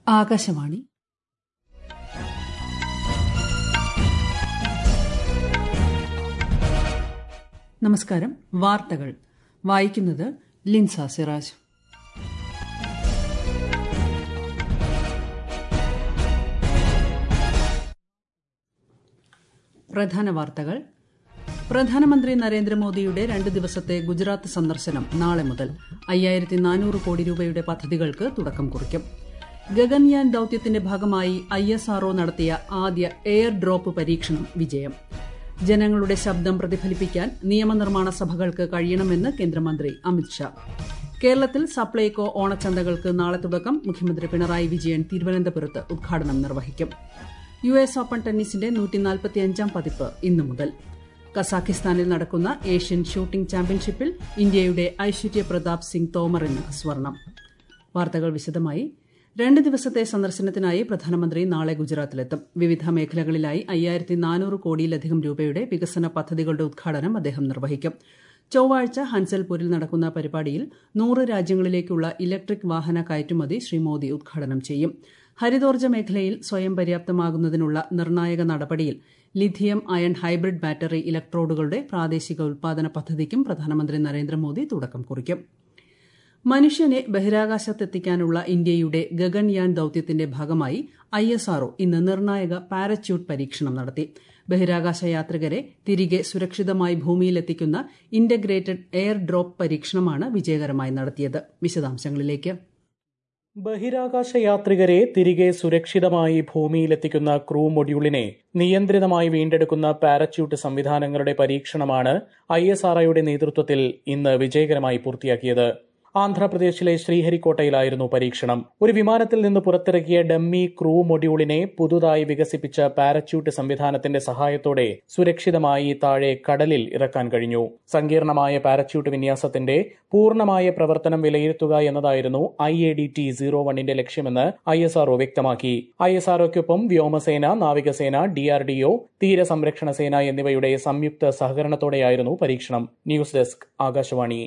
ആകാശവാണി. നമസ്കാരം. വാർത്തകൾ വായിക്കുന്നത് ലിൻസ സിറാജ്. പ്രധാന വാർത്തകൾ. പ്രധാനമന്ത്രി നരേന്ദ്രമോദിയുടെ 2 ദിവസത്തെ ഗുജറാത്ത് സന്ദർശനം നാളെ മുതൽ 5400 കോടി രൂപയുടെ പദ്ധതികൾക്ക് തുടക്കം കുറിക്കും. ഗഗൻയാൻ ദൌത്യത്തിന്റെ ഭാഗമായി ISRO നടത്തിയ ആദ്യ എയർ ഡ്രോപ്പ് പരീക്ഷണം വിജയം. ജനങ്ങളുടെ ശബ്ദം പ്രതിഫലിപ്പിക്കാൻ നിയമനിർമ്മാണ സഭകൾക്ക് കഴിയണമെന്ന് കേന്ദ്രമന്ത്രി അമിത്ഷാ. കേരളത്തിൽ സപ്ലൈകോ ഓണച്ചന്തകൾക്ക് നാളെ തുടക്കം. മുഖ്യമന്ത്രി പിണറായി വിജയൻ തിരുവനന്തപുരത്ത് ഉദ്ഘാടനം നിർവഹിക്കും. US ഓപ്പൺ ടെന്നീസിന്റെ 145ാം പതിപ്പ് ഇന്നു മുതൽ. കസാഖിസ്ഥാനിൽ നടക്കുന്ന ഏഷ്യൻ ഷൂട്ടിംഗ് ചാമ്പ്യൻഷിപ്പിൽ ഇന്ത്യയുടെ ഐശ്വര്യ പ്രതാപ് സിംഗ് തോമറിന് സ്വർണം. വാർത്തകൾ വിശദമായി. 2 ദിവസത്തെ സന്ദർശനത്തിനായി പ്രധാനമന്ത്രി നാളെ ഗുജറാത്തിലെത്തും. വിവിധ മേഖലകളിലായി 5400 കോടിയിലധികം രൂപയുടെ വികസന പദ്ധതികളുടെ ഉദ്ഘാടനം അദ്ദേഹം നിർവഹിക്കും. ചൊവ്വാഴ്ച ഹൻസൽപൂരിൽ നടക്കുന്ന പരിപാടിയിൽ 100 രാജ്യങ്ങളിലേക്കുള്ള ഇലക്ട്രിക് വാഹന കയറ്റുമതി ശ്രീ മോദി ഉദ്ഘാടനം ചെയ്യും. ഹരിതോർജ്ജ മേഖലയിൽ സ്വയം പര്യാപ്തമാകുന്നതിനുള്ള നിർണായക നടപടിയിൽ ലിഥിയം അയൺ ഹൈബ്രിഡ് ബാറ്ററി ഇലക്ട്രോഡുകളുടെ പ്രാദേശിക ഉൽപാദന പദ്ധതിക്കും പ്രധാനമന്ത്രി നരേന്ദ്രമോദി തുടക്കം കുറിക്കും. മനുഷ്യനെ ബഹിരാകാശത്തെത്തിക്കാനുള്ള ഇന്ത്യയുടെ ഗഗൻയാൻ ദൌത്യത്തിന്റെ ഭാഗമായി ISRO ഇന്ന് നിർണായക പാരച്യൂട്ട് പരീക്ഷണം നടത്തി. ബഹിരാകാശ യാത്രികരെ തിരികെ സുരക്ഷിതമായി ഭൂമിയിലെത്തിക്കുന്ന ഇന്റഗ്രേറ്റഡ് എയർ ഡ്രോപ്പ് പരീക്ഷണമാണ് വിജയകരമായി നടത്തിയത്. വിശദാംശങ്ങളിലേക്ക്. ബഹിരാകാശ യാത്രികരെ തിരികെ സുരക്ഷിതമായി ഭൂമിയിലെത്തിക്കുന്ന ക്രൂ മൊഡ്യൂളിനെ നിയന്ത്രിതമായി വീണ്ടെടുക്കുന്ന പാരച്യൂട്ട് സംവിധാനങ്ങളുടെ പരീക്ഷണമാണ് ISROയുടെ നേതൃത്വത്തിൽ ഇന്ന് വിജയകരമായി പൂർത്തിയാക്കിയത്. ആന്ധ്രാപ്രദേശിലെ ശ്രീഹരിക്കോട്ടയിലായിരുന്നു പരീക്ഷണം. ഒരു വിമാനത്തിൽ നിന്ന് പുറത്തിറക്കിയ ഡമ്മി ക്രൂ മൊഡ്യൂളിനെ പുതുതായി വികസിപ്പിച്ച പാരച്യൂട്ട് സംവിധാനത്തിന്റെ സഹായത്തോടെ സുരക്ഷിതമായി താഴെ കടലിൽ ഇറക്കാൻ കഴിഞ്ഞു. സങ്കീർണമായ പാരച്യൂട്ട് വിന്യാസത്തിന്റെ പൂർണ്ണമായ പ്രവർത്തനം വിലയിരുത്തുക എന്നതായിരുന്നു IADT-01ന്റെ ലക്ഷ്യമെന്ന് ISRO വ്യക്തമാക്കി. ISROയ്ക്കൊപ്പം വ്യോമസേന, നാവികസേന, DRDO, തീരസംരക്ഷണ സേന എന്നിവയുടെ സംയുക്ത സഹകരണത്തോടെയായിരുന്നു പരീക്ഷണം. News desk, Akashvani.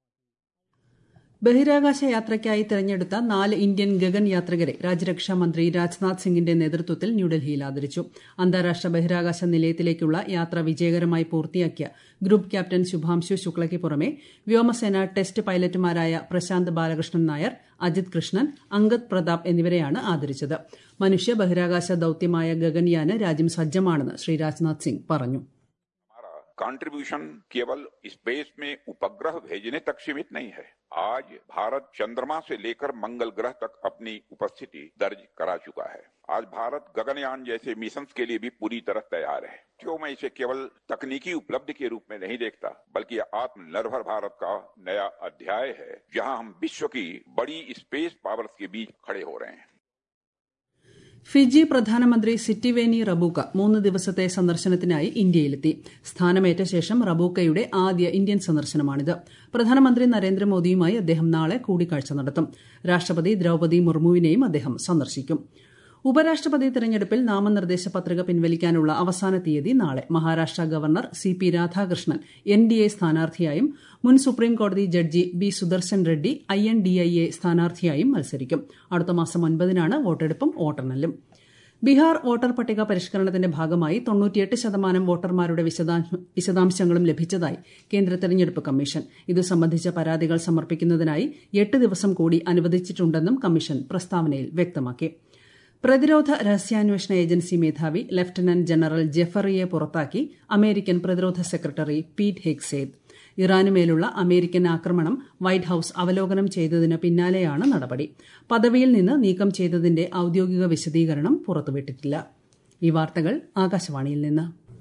ബഹിരാകാശ യാത്രയ്ക്കായി തെരഞ്ഞെടുത്ത 4 ഇന്ത്യൻ ഗഗൻ യാത്രികരെ രാജ്യരക്ഷാ മന്ത്രി രാജ്നാഥ് സിംഗിന്റെ നേതൃത്വത്തിൽ ന്യൂഡൽഹിയിൽ ആദരിച്ചു. അന്താരാഷ്ട്ര ബഹിരാകാശ നിലയത്തിലേക്കുള്ള യാത്ര വിജയകരമായി പൂർത്തിയാക്കിയ ഗ്രൂപ്പ് ക്യാപ്റ്റൻ ശുഭാംശു ശുക്ലയ്ക്ക് പുറമെ വ്യോമസേന ടെസ്റ്റ് പൈലറ്റുമാരായ പ്രശാന്ത് ബാലകൃഷ്ണൻ നായർ, അജിത് കൃഷ്ണൻ, അങ്കദ് പ്രതാപ് എന്നിവരെയാണ് ആദരിച്ചത്. മനുഷ്യ ബഹിരാകാശ ദൌത്യമായ ഗഗൻയാന് രാജ്യം സജ്ജമാണെന്ന് ശ്രീ രാജ്നാഥ് സിംഗ് പറഞ്ഞു. कंट्रीब्यूशन केवल स्पेस में उपग्रह भेजने तक सीमित नहीं है. आज भारत चंद्रमा से लेकर मंगल ग्रह तक अपनी उपस्थिति दर्ज करा चुका है. आज भारत गगनयान जैसे मिशंस के लिए भी पूरी तरह तैयार है. क्यों मैं इसे केवल तकनीकी उपलब्धि के रूप में नहीं देखता, बल्कि आत्मनिर्भर भारत का नया अध्याय है, जहां हम विश्व की बड़ी स्पेस पावर्स के बीच खड़े हो रहे हैं. ഫിജി പ്രധാനമന്ത്രി സിറ്റിവേനി റബൂക്ക 3 ദിവസത്തെ സന്ദർശനത്തിനായി ഇന്ത്യയിലെത്തി. സ്ഥാനമേറ്റ ശേഷം റബൂക്കയുടെ ആദ്യ ഇന്ത്യൻ സന്ദർശനമാണിത്. പ്രധാനമന്ത്രി നരേന്ദ്രമോദിയുമായി അദ്ദേഹം നാളെ കൂടിക്കാഴ്ച നടത്തും. രാഷ്ട്രപതി ദ്രൌപദി മുർമുവിനെയും അദ്ദേഹം സന്ദർശിക്കും. ഉപരാഷ്ട്രപതി തെരഞ്ഞെടുപ്പിൽ നാമനിർദ്ദേശ പത്രിക പിൻവലിക്കാനുള്ള അവസാന തീയതി നാളെ. Maharashtra governor CP Radhakrishnan NDA സ്ഥാനാർത്ഥിയായും മുൻ സുപ്രീംകോടതി judge B Sudarshan Reddy INDIA സ്ഥാനാർത്ഥിയായും മത്സരിക്കും. അടുത്ത മാസം 9-നാണ് വോട്ടെടുപ്പും വോട്ടെണ്ണലും. ബീഹാർ വോട്ടർ പട്ടിക പരിഷ്കരണത്തിന്റെ ഭാഗമായി 98% വോട്ടർമാരുടെ വിശദാംശങ്ങളും ലഭിച്ചതായി കേന്ദ്ര തെരഞ്ഞെടുപ്പ് കമ്മീഷൻ. ഇതു സംബന്ധിച്ച പരാതികൾ സമർപ്പിക്കുന്നതിനായി 8 ദിവസം കൂടി അനുവദിച്ചിട്ടുണ്ടെന്നും കമ്മീഷൻ പ്രസ്താവനയിൽ വ്യക്തമാക്കി. പ്രതിരോധ രഹസ്യാന്വേഷണ ഏജൻസി മേധാവി ലഫ്റ്റനന്റ് ജനറൽ ജെഫറിയെ പുറത്താക്കി അമേരിക്കൻ പ്രതിരോധ സെക്രട്ടറി പീറ്റ് ഹെഗ്സേത്. ഇറാനുമേലുള്ള അമേരിക്കൻ ആക്രമണം വൈറ്റ് ഹൌസ് അവലോകനം ചെയ്തതിന് പിന്നാലെയാണ് നടപടി. പദവിയിൽ നിന്ന് നീക്കം ചെയ്തതിന്റെ ഔദ്യോഗിക വിശദീകരണം പുറത്തുവിട്ടിട്ടില്ല. ഈ വാർത്തകൾ ആകാശവാണിയിൽ നിന്ന്.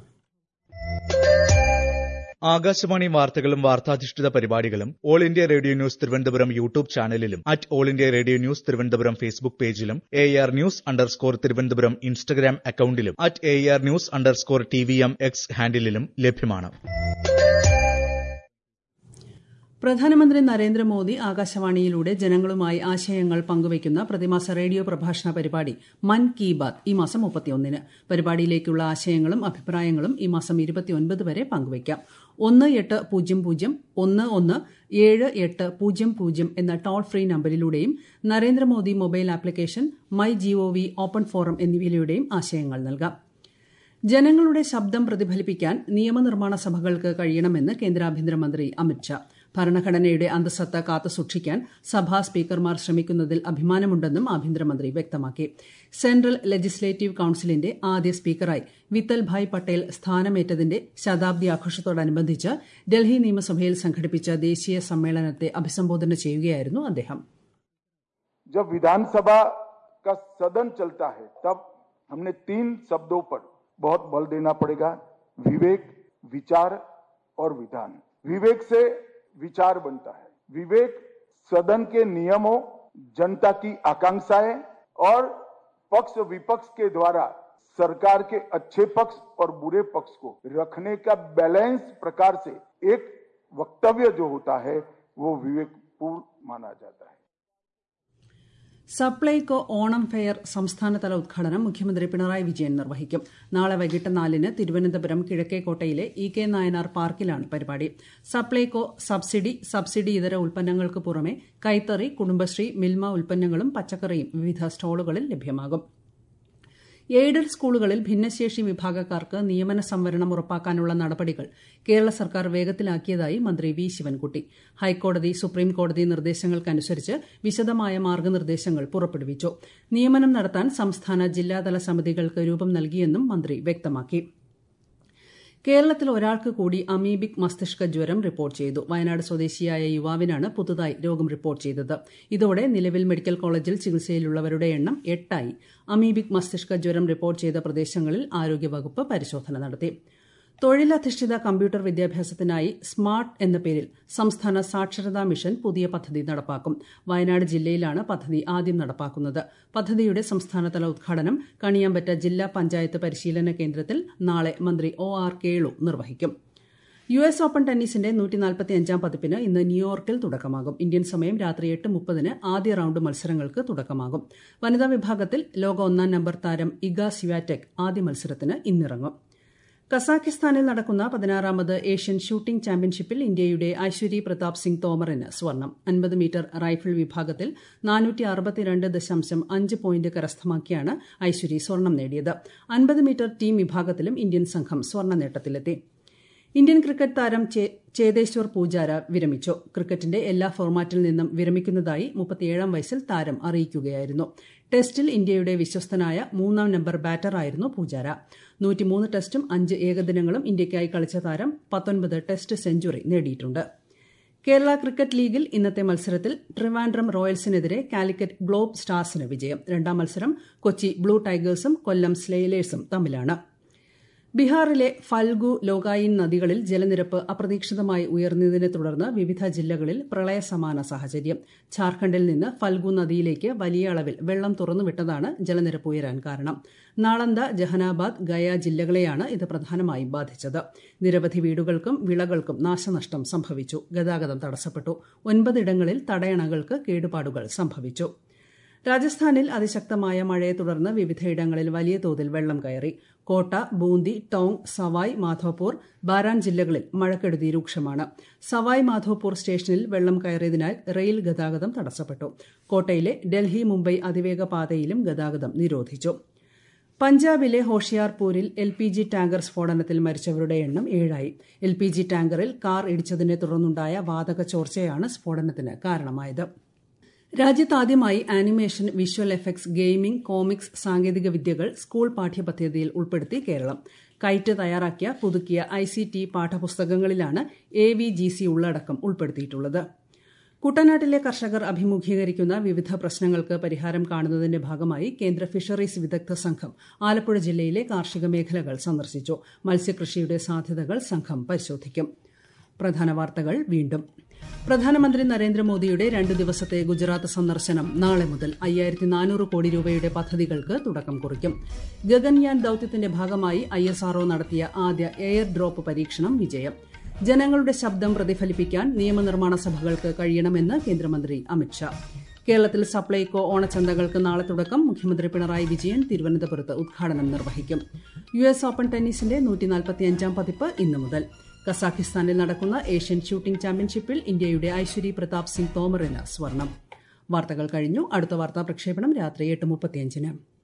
ആകാശവാണി വാർത്തകളും വാർത്താധിഷ്ഠിത പരിപാടികളും All India Radio News Thiruvananthapuram YouTube ചാനലിലും @All India Radio News Thiruvananthapuram Facebook പേജിലും AR News_ തിരുവനന്തപുരം ഇൻസ്റ്റഗ്രാം അക്കൌണ്ടിലും @AR News_TVM X ഹാൻഡിലും ലഭ്യമാണ്. പ്രധാനമന്ത്രി നരേന്ദ്രമോദി ആകാശവാണിയിലൂടെ ജനങ്ങളുമായി ആശയങ്ങൾ പങ്കുവയ്ക്കുന്ന പ്രതിമാസ റേഡിയോ പ്രഭാഷണ പരിപാടി മൻ കി ബാത് ഈ മാസം 31-ന്. പരിപാടിയിലേക്കുള്ള ആശയങ്ങളും അഭിപ്രായങ്ങളും ഈ മാസം 29 വരെ പങ്കുവയ്ക്കാം. 1800-11-7800 എന്ന ടോൾ ഫ്രീ നമ്പരിലൂടെയും Narendra Modi mobile application my GOV open forum എന്നിവയിലൂടെയും ആശയങ്ങൾ നൽകാം. ജനങ്ങളുടെ ശബ്ദം പ്രതിഫലിപ്പിക്കാൻ നിയമനിർമ്മാണ സഭകൾക്ക് കഴിയണമെന്ന് കേന്ദ്ര ആഭ്യന്തരമന്ത്രി അമിത്ഷാ. ഭരണഘടനയുടെ അന്തസത്ത കാത്തുസൂക്ഷിക്കാൻ സഭാ സ്പീക്കർമാർ ശ്രമിക്കുന്നതിൽ അഭിമാനമുണ്ടെന്നും ആഭ്യന്തരമന്ത്രി വ്യക്തമാക്കി. സെൻട്രൽ ലെജിസ്ലേറ്റീവ് കൌൺസിലിന്റെ ആദ്യ സ്പീക്കറായി വിത്തൽ ഭായ് പട്ടേൽ സ്ഥാനമേറ്റതിന്റെ ശതാബ്ദി ആഘോഷത്തോടനുബന്ധിച്ച് ഡൽഹി നിയമസഭയിൽ സംഘടിപ്പിച്ച ദേശീയ സമ്മേളനത്തെ അഭിസംബോധന ചെയ്യുകയായിരുന്നു അദ്ദേഹം. जब विधानसभा का सदन चलता है तब हमने 3 शब्दों पर बहुत बल देना पड़ेगा: विवेक, विचार और विधान। विवेक से विचार बनता है, विवेक सदन के नियमों, जनता की आकांक्षाएं और पक्ष विपक्ष के द्वारा सरकार के अच्छे पक्ष और बुरे पक्ष को रखने का बैलेंस प्रकार से एक वक्तव्य जो होता है वो विवेकपूर्ण माना जाता है. സപ്ലൈകോ ഓണം ഫെയർ സംസ്ഥാനതല ഉദ്ഘാടനം മുഖ്യമന്ത്രി പിണറായി വിജയൻ നിർവഹിക്കും. നാളെ വൈകിട്ട് 4-ന് തിരുവനന്തപുരം കിഴക്കേക്കോട്ടയിലെ EK നായനാർ പാർക്കിലാണ് പരിപാടി. സപ്ലൈകോ സബ്സിഡി ഇതര ഉൽപ്പന്നങ്ങൾക്ക് പുറമെ കൈത്തറി, കുടുംബശ്രീ, മിൽമ ഉൽപ്പന്നങ്ങളും പച്ചക്കറിയും വിവിധ സ്റ്റാളുകളിൽ ലഭ്യമാകും. എയ്ഡഡ് സ്കൂളുകളിൽ ഭിന്നശേഷി വിഭാഗക്കാർക്ക് നിയമന സംവരണം ഉറപ്പാക്കാനുള്ള നടപടികൾ കേരള സർക്കാർ വേഗത്തിലാക്കിയതായി മന്ത്രി വി ശിവൻകുട്ടി. ഹൈക്കോടതി, സുപ്രീംകോടതി നിർദ്ദേശങ്ങൾക്കനുസരിച്ച് വിശദമായ മാർഗ്ഗനിർദ്ദേശങ്ങൾ പുറപ്പെടുവിച്ചു. നിയമനം നടത്താൻ സംസ്ഥാന ജില്ലാതല സമിതികൾക്ക് രൂപം നൽകിയെന്നും മന്ത്രി വ്യക്തമാക്കി. കേരളത്തിൽ ഒരാൾക്ക് കൂടി അമീബിക് മസ്തിഷ്ക ജ്വരം റിപ്പോർട്ട് ചെയ്തു. വയനാട് സ്വദേശിയായ യുവാവിനാണ് പുതുതായി രോഗം റിപ്പോർട്ട് ചെയ്തത്. ഇതോടെ നിലവിൽ മെഡിക്കൽ കോളേജിൽ ചികിത്സയിലുള്ളവരുടെ എണ്ണം 8ആയി. അമീബിക് മസ്തിഷ്ക ജ്വരം റിപ്പോർട്ട് ചെയ്ത പ്രദേശങ്ങളിൽ ആരോഗ്യവകുപ്പ് പരിശോധന നടത്തി. തൊഴിലധിഷ്ഠിത കമ്പ്യൂട്ടർ വിദ്യാഭ്യാസത്തിനായി സ്മാർട്ട് എന്ന പേരിൽ സംസ്ഥാന സാക്ഷരതാ മിഷൻ പുതിയ പദ്ധതി നടപ്പാക്കും. വയനാട് ജില്ലയിലാണ് പദ്ധതി ആദ്യം നടപ്പാക്കുന്നത്. പദ്ധതിയുടെ സംസ്ഥാനതല ഉദ്ഘാടനം കണിയാമ്പറ്റ ജില്ലാ പഞ്ചായത്ത് പരിശീലന കേന്ദ്രത്തിൽ നാളെ മന്ത്രി OR കേളു നിർവഹിക്കും. US ഓപ്പൺ ടെന്നീസിന്റെ 145-ാം പതിപ്പിന് ഇന്ന് ന്യൂയോർക്കിൽ തുടക്കമാകും. ഇന്ത്യൻ സമയം രാത്രി 8:30-ന് ആദ്യ റൌണ്ട് മത്സരങ്ങൾക്ക് തുടക്കമാകും. വനിതാ വിഭാഗത്തിൽ ലോക 1-ാം നമ്പർ താരം ഇഗ സ്വിയാറ്റെക് ആദ്യ മത്സരത്തിന് ഇന്നിറങ്ങും. കസാഖിസ്ഥാനിൽ നടക്കുന്ന 16ാമത് ഏഷ്യൻ ഷൂട്ടിംഗ് ചാമ്പ്യൻഷിപ്പിൽ ഇന്ത്യയുടെ ഐശ്വരി പ്രതാപ് സിംഗ് തോമറിന് സ്വർണം. 50 മീറ്റർ റൈഫിൾ വിഭാഗത്തിൽ 462.5 പോയിന്റ് കരസ്ഥമാക്കിയാണ് ഐശ്വരി സ്വർണം നേടിയത്. 50 മീറ്റർ ടീം വിഭാഗത്തിലും ഇന്ത്യൻ സംഘം സ്വർണ്ണ നേട്ടത്തിലെത്തി. ഇന്ത്യൻ ക്രിക്കറ്റ് താരം ചേതേശ്വർ പൂജാര വിരമിച്ചു. ക്രിക്കറ്റിന്റെ എല്ലാ ഫോർമാറ്റിൽ നിന്നും വിരമിക്കുന്നതായി 37-ാം വയസ്സിൽ താരം അറിയിക്കുകയായിരുന്നു. ടെസ്റ്റിൽ ഇന്ത്യയുടെ വിശ്വസ്തനായ 3-ാം നമ്പർ ബാറ്ററായിരുന്നു പൂജാര. 103 ടെസ്റ്റും 5 ഏകദിനങ്ങളും ഇന്ത്യയ്ക്കായി കളിച്ച താരം 19 ടെസ്റ്റ് സെഞ്ചുറി നേടിയിട്ടുണ്ട്. കേരള ക്രിക്കറ്റ് ലീഗിൽ ഇന്നത്തെ മത്സരത്തിൽ ട്രിവാൻഡ്രം റോയൽസിനെതിരെ കാലിക്കറ്റ് ഗ്ലോബ് സ്റ്റാർസിന് വിജയം. 2ാം മത്സരം കൊച്ചി ബ്ലൂ ടൈഗേഴ്സും കൊല്ലം സ്ലെയിലേഴ്സും തമ്മിലാണ്. ബീഹാറിലെ ഫൽഗു, ലോകായിൻ നദികളിൽ ജലനിരപ്പ് അപ്രതീക്ഷിതമായി ഉയർന്നതിനെ തുടർന്ന് വിവിധ ജില്ലകളിൽ പ്രളയസമാന സാഹചര്യം. ഝാർഖണ്ഡിൽ നിന്ന് ഫൽഗു നദിയിലേക്ക് വലിയ അളവിൽ വെള്ളം തുറന്നുവിട്ടതാണ് ജലനിരപ്പ് ഉയരാൻ കാരണം. നാളന്ദ, ജഹനാബാദ്, ഗയ ജില്ലകളെയാണ് ഇത് പ്രധാനമായും ബാധിച്ചത്. നിരവധി വീടുകൾക്കും വിളകൾക്കും നാശനഷ്ടം സംഭവിച്ചു. ഗതാഗതം തടസ്സപ്പെട്ടു. 9 ഇടങ്ങളിൽ തടയണകൾക്ക് കേടുപാടുകൾ സംഭവിച്ചു. രാജസ്ഥാനിൽ അതിശക്തമായ മഴയെ തുടർന്ന് വിവിധയിടങ്ങളിൽ വലിയ തോതിൽ വെള്ളം കയറി. കോട്ട, ബൂന്തി, ടോങ്, സവായ് മാധോപൂർ, ബാരാൻ ജില്ലകളിൽ മഴക്കെടുതി രൂക്ഷമാണ്. സവായ് മാധോപൂർ സ്റ്റേഷനിൽ വെള്ളം കയറിയതിനാൽ റെയിൽ ഗതാഗതം തടസ്സപ്പെട്ടു. കോട്ടയിലെ ഡൽഹി മുംബൈ അതിവേഗ പാതയിലും ഗതാഗതം നിരോധിച്ചു. പഞ്ചാബിലെ ഹോഷിയാർപൂരിൽ LPG ടാങ്കർ സ്ഫോടനത്തിൽ മരിച്ചവരുടെ എണ്ണം 7ആയി. LPG ടാങ്കറിൽ കാർ ഇടിച്ചതിനെ തുടർന്നുണ്ടായ വാതക ചോർച്ചയാണ് സ്ഫോടനത്തിന് കാരണമായത്. രാജ്യത്താദ്യമായി animation, visual effects, gaming, comics സാങ്കേതിക വിദ്യകൾ സ്കൂൾ പാഠ്യപദ്ധതിയിൽ ഉൾപ്പെടുത്തി കേരളം. കൈറ്റ് തയ്യാറാക്കിയ പുതുക്കിയ ICT പാഠപുസ്തകങ്ങളിലാണ് AVGC ഉള്ളടക്കം ഉൾപ്പെടുത്തിയിട്ടുള്ളത്. കുട്ടനാട്ടിലെ കർഷകർ അഭിമുഖീകരിക്കുന്ന വിവിധ പ്രശ്നങ്ങൾക്ക് പരിഹാരം കാണുന്നതിന്റെ ഭാഗമായി കേന്ദ്ര ഫിഷറീസ് വിദഗ്ധ സംഘം ആലപ്പുഴ ജില്ലയിലെ കാർഷിക മേഖലകൾ സന്ദർശിച്ചു. മത്സ്യകൃഷിയുടെ സാധ്യതകൾ സംഘം പരിശോധിക്കും. പ്രധാന വാർത്തകൾ വീണ്ടും. പ്രധാനമന്ത്രി നരേന്ദ്രമോദിയുടെ 2 ദിവസത്തെ ഗുജറാത്ത് സന്ദർശനം നാളെ മുതൽ 5400 കോടി രൂപയുടെ പദ്ധതികൾക്ക് തുടക്കം കുറിക്കും. ഗഗൻയാൻ ദൌത്യത്തിന്റെ ഭാഗമായി ISRO നടത്തിയ ആദ്യ എയർ ഡ്രോപ്പ് പരീക്ഷണം വിജയം. ജനങ്ങളുടെ ശബ്ദം പ്രതിഫലിപ്പിക്കാൻ നിയമനിർമ്മാണ സഭകൾക്ക് കഴിയണമെന്ന് കേന്ദ്രമന്ത്രി അമിത്ഷാ. കേരളത്തിൽ സപ്ലൈകോ ഓണച്ചന്തകൾക്ക് നാളെ തുടക്കം. മുഖ്യമന്ത്രി പിണറായി വിജയൻ തിരുവനന്തപുരത്ത് ഉദ്ഘാടനം നിർവഹിക്കും. US ഓപ്പൺ ടെന്നീസിന്റെ 145-ാം പതിപ്പ് ഇന്നു മുതൽ. കസാഖിസ്ഥാനിൽ നടക്കുന്ന ഏഷ്യൻ ഷൂട്ടിംഗ് ചാമ്പ്യൻഷിപ്പിൽ ഇന്ത്യയുടെ ഐശ്വരി പ്രതാപ് സിംഗ് തോമറിന് സ്വർണം. വാർത്തകൾ കഴിഞ്ഞു. അടുത്ത വാർത്താ പ്രക്ഷേപണം രാത്രി 8:35.